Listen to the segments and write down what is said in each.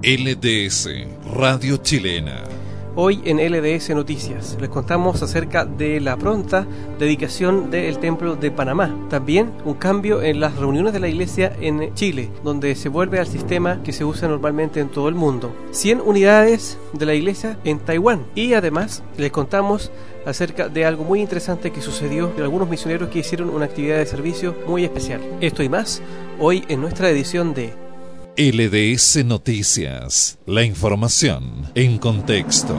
LDS, Radio Chilena. Hoy en LDS Noticias les contamos acerca de la pronta dedicación del Templo de Panamá. También un cambio en las reuniones de la Iglesia en Chile, donde se vuelve al sistema que se usa normalmente en todo el mundo. 100 unidades de la Iglesia en Taiwán. Y además les contamos acerca de algo muy interesante que sucedió de algunos misioneros que hicieron una actividad de servicio muy especial. Esto y más, hoy en nuestra edición de LDS Noticias, la información en contexto.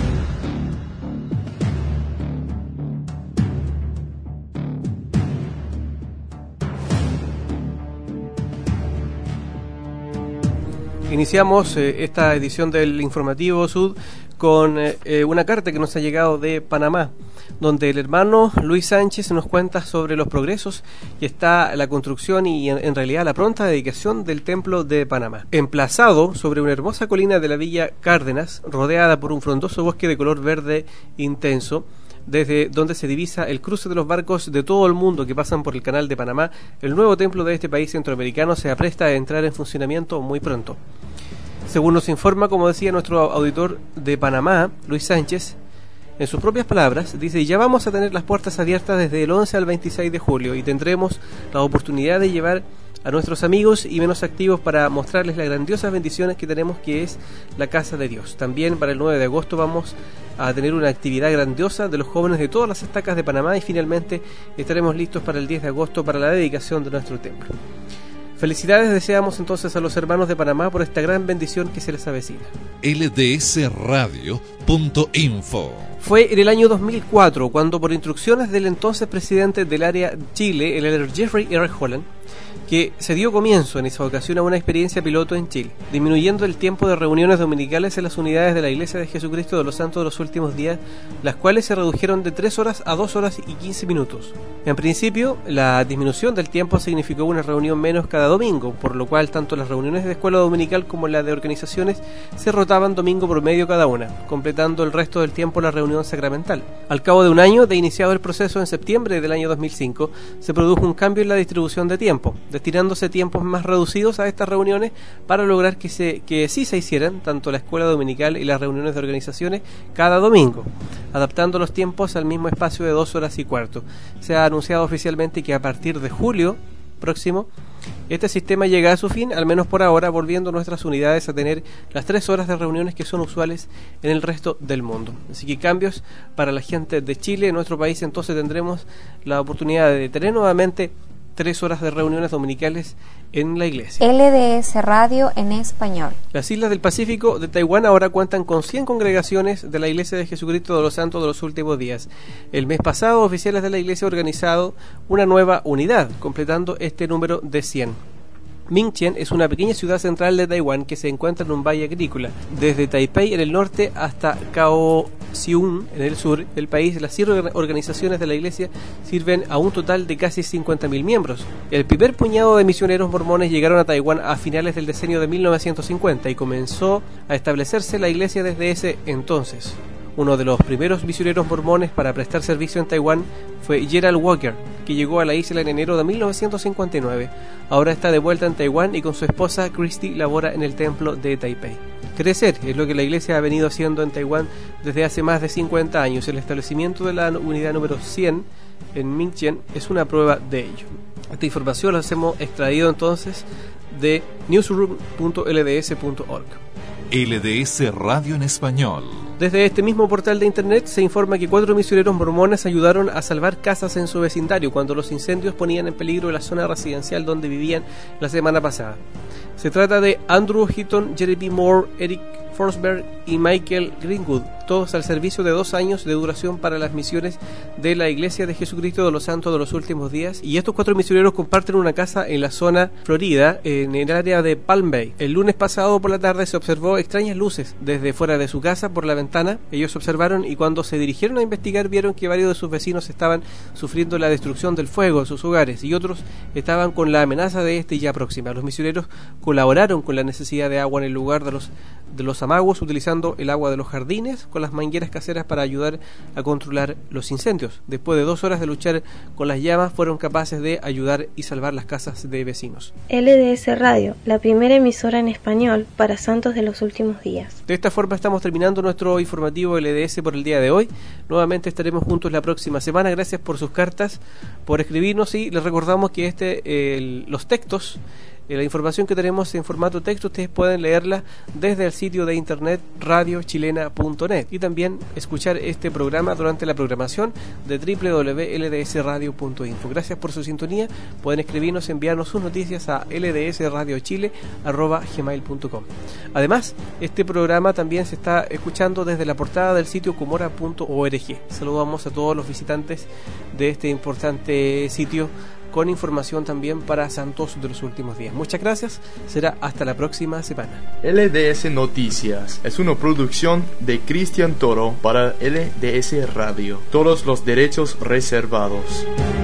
Iniciamos esta edición del Informativo Sud con una carta que nos ha llegado de Panamá, donde el hermano Luis Sánchez nos cuenta sobre los progresos que está la construcción y en realidad la pronta dedicación del Templo de Panamá. Emplazado sobre una hermosa colina de la Villa Cárdenas, rodeada por un frondoso bosque de color verde intenso, desde donde se divisa el cruce de los barcos de todo el mundo que pasan por el Canal de Panamá, el nuevo templo de este país centroamericano se apresta a entrar en funcionamiento muy pronto. Según nos informa, como decía nuestro auditor de Panamá, Luis Sánchez, en sus propias palabras, dice: ya vamos a tener las puertas abiertas desde el 11 al 26 de julio y tendremos la oportunidad de llevar a nuestros amigos y menos activos para mostrarles las grandiosas bendiciones que tenemos, que es la Casa de Dios. También para el 9 de agosto vamos a tener una actividad grandiosa de los jóvenes de todas las estacas de Panamá y finalmente estaremos listos para el 10 de agosto para la dedicación de nuestro templo. Felicidades deseamos entonces a los hermanos de Panamá por esta gran bendición que se les avecina. ldsradio.info. Fue en el año 2004 cuando, por instrucciones del entonces presidente del área Chile, el elder Jeffrey R. Holland, que se dio comienzo en esa ocasión a una experiencia piloto en Chile, disminuyendo el tiempo de reuniones dominicales en las unidades de la Iglesia de Jesucristo de los Santos de los Últimos Días, las cuales se redujeron de 3 horas a 2 horas y 15 minutos. En principio, la disminución del tiempo significó una reunión menos cada domingo, por lo cual tanto las reuniones de escuela dominical como las de organizaciones se rotaban domingo promedio cada una, completando el resto del tiempo la reunión sacramental. Al cabo de un año de iniciado el proceso en septiembre del año 2005, se produjo un cambio en la distribución de tiempo, destinándose tiempos más reducidos a estas reuniones para lograr que sí se hicieran tanto la escuela dominical y las reuniones de organizaciones cada domingo, adaptando los tiempos al mismo espacio de 2 horas y cuarto. Se ha anunciado oficialmente que a partir de julio próximo este sistema llega a su fin, al menos por ahora, volviendo nuestras unidades a tener las 3 horas de reuniones que son usuales en el resto del mundo. Así que cambios para la gente de Chile. En nuestro país entonces tendremos la oportunidad de tener nuevamente 3 horas de reuniones dominicales en la iglesia. LDS Radio en español. Las islas del Pacífico de Taiwán ahora cuentan con 100 congregaciones de la Iglesia de Jesucristo de los Santos de los Últimos Días. El mes pasado, oficiales de la iglesia han organizado una nueva unidad, completando este número de 100. Mingchen es una pequeña ciudad central de Taiwán que se encuentra en un valle agrícola. Desde Taipei en el norte hasta Kaohsiung en el sur del país, las 100 organizaciones de la iglesia sirven a un total de casi 50.000 miembros. El primer puñado de misioneros mormones llegaron a Taiwán a finales del decenio de 1950 y comenzó a establecerse la iglesia desde ese entonces. Uno de los primeros misioneros mormones para prestar servicio en Taiwán fue Gerald Walker, que llegó a la isla en enero de 1959. Ahora está de vuelta en Taiwán y con su esposa Christy labora en el templo de Taipei. Crecer es lo que la iglesia ha venido haciendo en Taiwán desde hace más de 50 años. El establecimiento de la unidad número 100 en Mingchen es una prueba de ello. Esta información la hemos extraído entonces de newsroom.lds.org. LDS Radio en español. Desde este mismo portal de internet se informa que 4 misioneros mormones ayudaron a salvar casas en su vecindario cuando los incendios ponían en peligro la zona residencial donde vivían la semana pasada. Se trata de Andrew Hitton, Jeremy Moore, Eric Forsberg y Michael Greenwood, todos al servicio de 2 años de duración para las misiones de la Iglesia de Jesucristo de los Santos de los Últimos Días. Y estos 4 misioneros comparten una casa en la zona Florida, en el área de Palm Bay. El lunes pasado por la tarde se observó extrañas luces desde fuera de su casa por la ventana. Ellos observaron y cuando se dirigieron a investigar vieron que varios de sus vecinos estaban sufriendo la destrucción del fuego en sus hogares y otros estaban con la amenaza de este ya próxima. Los misioneros colaboraron con la necesidad de agua en el lugar de los de los amagos utilizando el agua de los jardines con las mangueras caseras para ayudar a controlar los incendios. Después de 2 horas de luchar con las llamas, fueron capaces de ayudar y salvar las casas de vecinos. LDS Radio, la primera emisora en español para santos de los últimos días. De esta forma estamos terminando nuestro informativo LDS por el día de hoy. Nuevamente estaremos juntos la próxima semana. Gracias por sus cartas, por escribirnos, y les recordamos que los textos, la información que tenemos en formato texto, ustedes pueden leerla desde el sitio de internet radiochilena.net y también escuchar este programa durante la programación de www.ldsradio.info. Gracias por su sintonía. Pueden escribirnos, enviarnos sus noticias a ldsradiochile@gmail.com. Además, este programa también se está escuchando desde la portada del sitio cumora.org. Saludamos a todos los visitantes de este importante sitio con información también para santos de los últimos días. Muchas gracias, será hasta la próxima semana. LDS Noticias es una producción de Cristian Toro para LDS Radio. Todos los derechos reservados.